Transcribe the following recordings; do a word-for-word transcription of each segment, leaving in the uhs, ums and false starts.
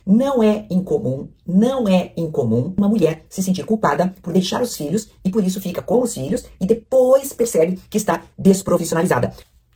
Não é incomum, não é incomum uma mulher se sentir culpada por deixar os filhos e por isso fica com os filhos e depois percebe que está desprofissionalizada.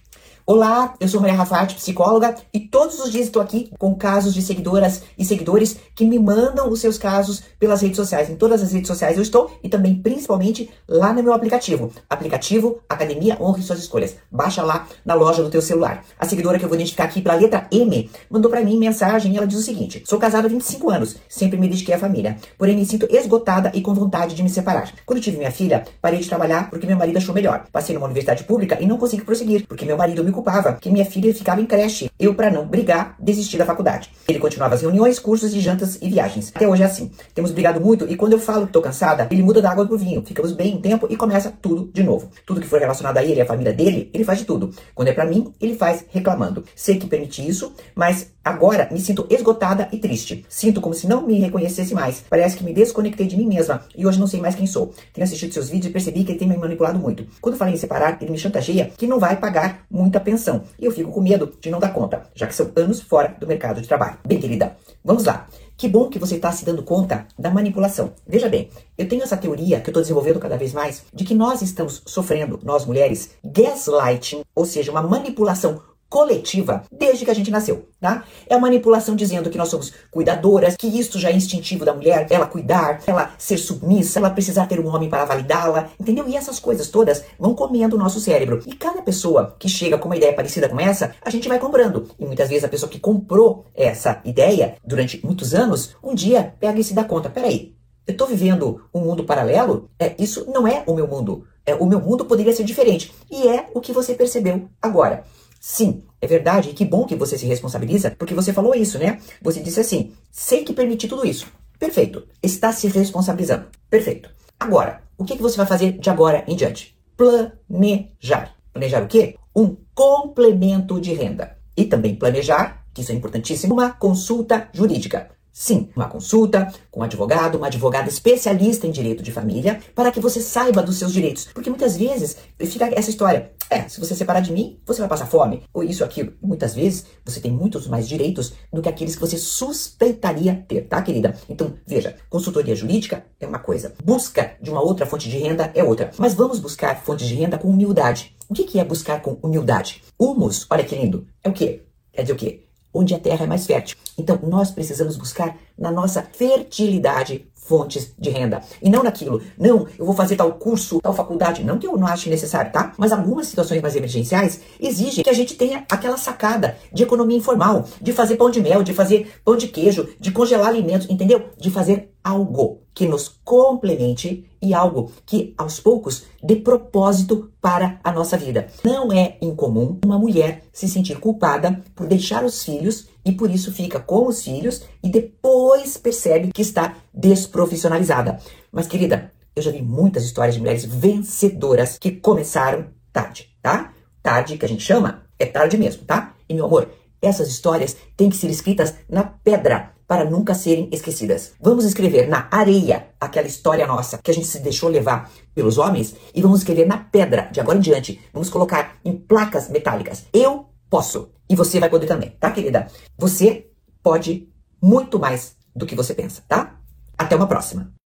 Olá, eu sou Maria Rafati, psicóloga, e todos os dias estou aqui com casos de seguidoras e seguidores que me mandam os seus casos pelas redes sociais. Em todas as redes sociais eu estou e também principalmente lá no meu aplicativo. Aplicativo Academia Honre Suas Escolhas. Baixa lá na loja do teu celular. A seguidora que eu vou identificar aqui pela letra M mandou para mim mensagem e ela diz o seguinte: sou casada há vinte e cinco anos, sempre me dediquei à família, porém me sinto esgotada e com vontade de me separar. Quando tive minha filha, parei de trabalhar porque meu marido achou melhor. Passei numa universidade pública e não consegui prosseguir, porque meu marido me culpava que minha filha ficava em creche. Eu, para não brigar, desisti da faculdade. Ele continuava as reuniões, cursos e jantas e viagens. Até hoje é assim. Temos brigado muito e quando eu falo que tô cansada, ele muda da água pro vinho. Ficamos bem um tempo e começa tudo de novo. Tudo que for relacionado a ele e a família dele, ele faz de tudo. Quando é pra mim, ele faz reclamando. Sei que permiti isso, mas agora me sinto esgotada e triste. Sinto como se não me reconhecesse mais. Parece que me desconectei de mim mesma e hoje não sei mais quem sou. Tenho assistido seus vídeos e percebi que ele tem me manipulado muito. Quando falei em separar, ele me chantageia que não vai pagar muita pensão. E eu fico com medo de não dar conta, já que são anos fora do mercado de trabalho. Bem, querida, vamos lá. Que bom que você está se dando conta da manipulação. Veja bem, eu tenho essa teoria que eu estou desenvolvendo cada vez mais, de que nós estamos sofrendo, nós mulheres, gaslighting, ou seja, uma manipulação coletiva desde que a gente nasceu, tá? É a manipulação dizendo que nós somos cuidadoras, que isto já é instintivo da mulher, ela cuidar, ela ser submissa, ela precisar ter um homem para validá-la, entendeu? E essas coisas todas vão comendo o nosso cérebro. E cada pessoa que chega com uma ideia parecida com essa, a gente vai comprando. E muitas vezes a pessoa que comprou essa ideia durante muitos anos, um dia pega e se dá conta, peraí, eu tô vivendo um mundo paralelo? É, isso não é o meu mundo. É, o meu mundo poderia ser diferente. E é o que você percebeu agora. Sim, é verdade, e que bom que você se responsabiliza, porque você falou isso, né? Você disse assim, sei que permiti tudo isso. Perfeito, está se responsabilizando. Perfeito. Agora, o que que você vai fazer de agora em diante? Planejar. Planejar o quê? Um complemento de renda. E também planejar, que isso é importantíssimo, uma consulta jurídica. Sim, uma consulta com um advogado, uma advogada especialista em direito de família, para que você saiba dos seus direitos. Porque muitas vezes fica essa história, é, se você separar de mim, você vai passar fome, ou isso, aquilo. Muitas vezes você tem muitos mais direitos do que aqueles que você suspeitaria ter, tá, querida? Então, veja, consultoria jurídica é uma coisa, busca de uma outra fonte de renda é outra. Mas vamos buscar fontes de renda com humildade. O que que é buscar com humildade? Humus, olha que lindo, é o quê? Quer dizer o quê? Onde a terra é mais fértil. Então, nós precisamos buscar na nossa fertilidade fontes de renda. E não naquilo, não, eu vou fazer tal curso, tal faculdade. Não que eu não ache necessário, tá? Mas algumas situações mais emergenciais exigem que a gente tenha aquela sacada de economia informal, de fazer pão de mel, de fazer pão de queijo, de congelar alimentos, entendeu? De fazer algo que nos complemente e algo que, aos poucos, dê propósito para a nossa vida. Não é incomum uma mulher se sentir culpada por deixar os filhos e por isso fica com os filhos e depois percebe que está desprofissionalizada. Mas, querida, eu já vi muitas histórias de mulheres vencedoras que começaram tarde, tá? Tarde, que a gente chama, é tarde mesmo, tá? E, meu amor, essas histórias têm que ser escritas na pedra para nunca serem esquecidas. Vamos escrever na areia aquela história nossa que a gente se deixou levar pelos homens e vamos escrever na pedra, de agora em diante. Vamos colocar em placas metálicas. Eu posso. E você vai poder também, tá, querida? Você pode muito mais do que você pensa, tá? Até uma próxima.